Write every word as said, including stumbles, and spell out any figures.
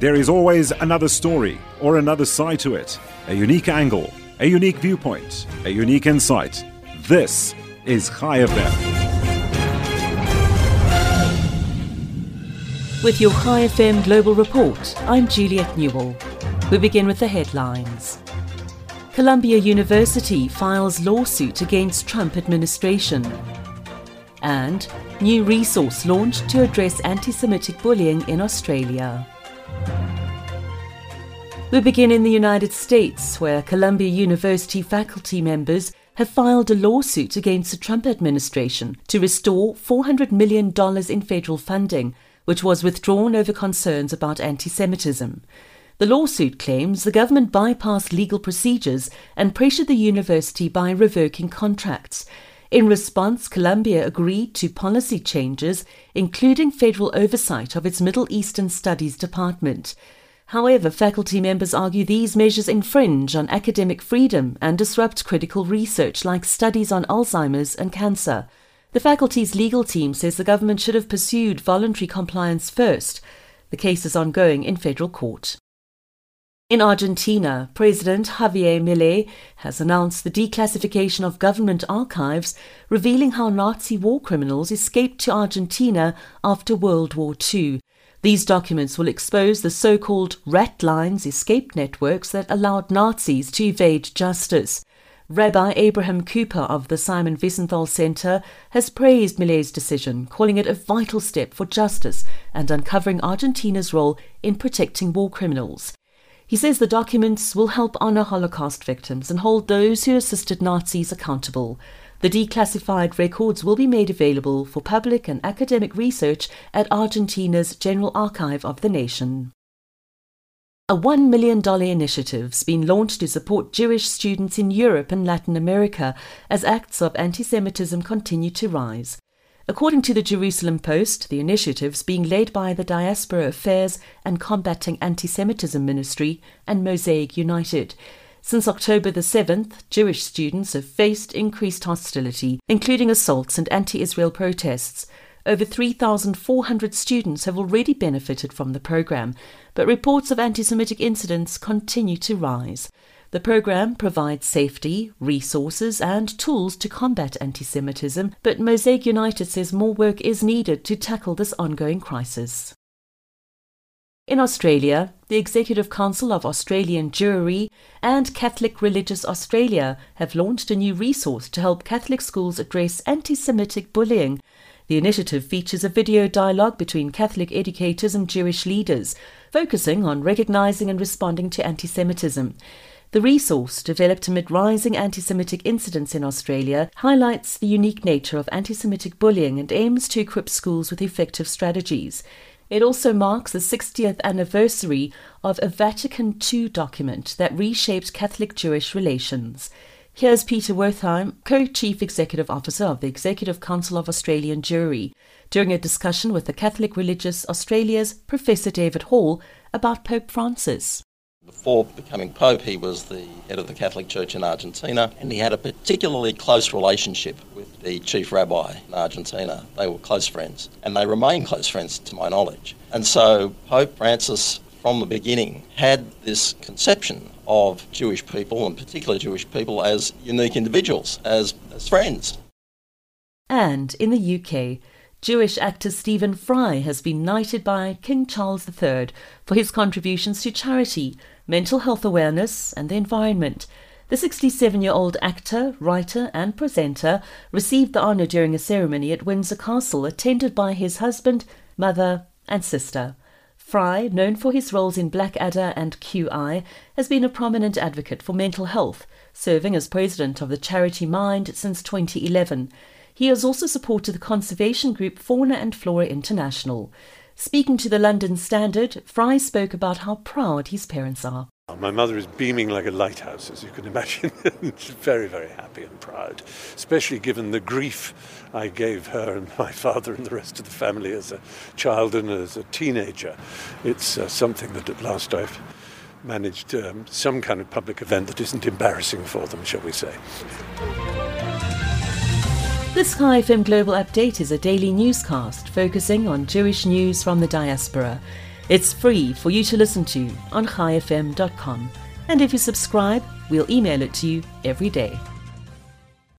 There is always another story or another side to it, a unique angle, a unique viewpoint, a unique insight. This is Chai F M. With your Chai F M Global Report, I'm Juliet Newell. We begin with the headlines. Columbia University files lawsuit against Trump administration. And new resource launched to address anti-Semitic bullying in Australia. We begin in the United States, where Columbia University faculty members have filed a lawsuit against the Trump administration to restore four hundred million dollars in federal funding, which was withdrawn over concerns about anti-Semitism. The lawsuit claims the government bypassed legal procedures and pressured the university by revoking contracts. In response, Columbia agreed to policy changes, including federal oversight of its Middle Eastern Studies department. However, faculty members argue these measures infringe on academic freedom and disrupt critical research like studies on Alzheimer's and cancer. The faculty's legal team says the government should have pursued voluntary compliance first. The case is ongoing in federal court. In Argentina, President Javier Milei has announced the declassification of government archives, revealing how Nazi war criminals escaped to Argentina after World War Two. These documents will expose the so-called rat lines escape networks that allowed Nazis to evade justice. Rabbi Abraham Cooper of the Simon Wiesenthal Center has praised Milei's decision, calling it a vital step for justice and uncovering Argentina's role in protecting war criminals. He says the documents will help honor Holocaust victims and hold those who assisted Nazis accountable. The declassified records will be made available for public and academic research at Argentina's General Archive of the Nation. A one million dollars initiative has been launched to support Jewish students in Europe and Latin America as acts of anti-Semitism continue to rise. According to the Jerusalem Post, the initiative is being led by the Diaspora Affairs and Combating Anti-Semitism Ministry and Mosaic United. Since October the seventh, Jewish students have faced increased hostility, including assaults and anti-Israel protests. Over three thousand four hundred students have already benefited from the program, but reports of anti-Semitic incidents continue to rise. The program provides safety, resources and tools to combat anti-Semitism, but Mosaic United says more work is needed to tackle this ongoing crisis. In Australia, the Executive Council of Australian Jewry and Catholic Religious Australia have launched a new resource to help Catholic schools address anti-Semitic bullying. The initiative features a video dialogue between Catholic educators and Jewish leaders, focusing on recognizing and responding to anti-Semitism. The resource, developed amid rising anti-Semitic incidents in Australia, highlights the unique nature of anti-Semitic bullying and aims to equip schools with effective strategies. It also marks the sixtieth anniversary of a Vatican Two document that reshaped Catholic-Jewish relations. Here's Peter Wertheim, Co-Chief Executive Officer of the Executive Council of Australian Jewry, during a discussion with the Catholic Religious Australia's Professor David Hall about Pope Francis. Before becoming Pope, he was the head of the Catholic Church in Argentina, and he had a particularly close relationship with the chief rabbi in Argentina. They were close friends, and they remain close friends to my knowledge. And so Pope Francis, from the beginning, had this conception of Jewish people, and particularly Jewish people, as unique individuals, as, as friends. And in the U K, Jewish actor Stephen Fry has been knighted by King Charles the Third for his contributions to charity, mental health awareness and the environment. The sixty-seven-year-old actor, writer and presenter received the honour during a ceremony at Windsor Castle attended by his husband, mother and sister. Fry, known for his roles in Blackadder and Q I, has been a prominent advocate for mental health, serving as president of the charity Mind since twenty eleven. He has also supported the conservation group Fauna and Flora International. Speaking to the London Standard, Fry spoke about how proud his parents are. My mother is beaming like a lighthouse, as you can imagine. She's very, very happy and proud, especially given the grief I gave her and my father and the rest of the family as a child and as a teenager. It's uh, something that at last I've managed um, some kind of public event that isn't embarrassing for them, shall we say. This Chai F M Global Update is a daily newscast focusing on Jewish news from the diaspora. It's free for you to listen to on chai f m dot com. And if you subscribe, we'll email it to you every day.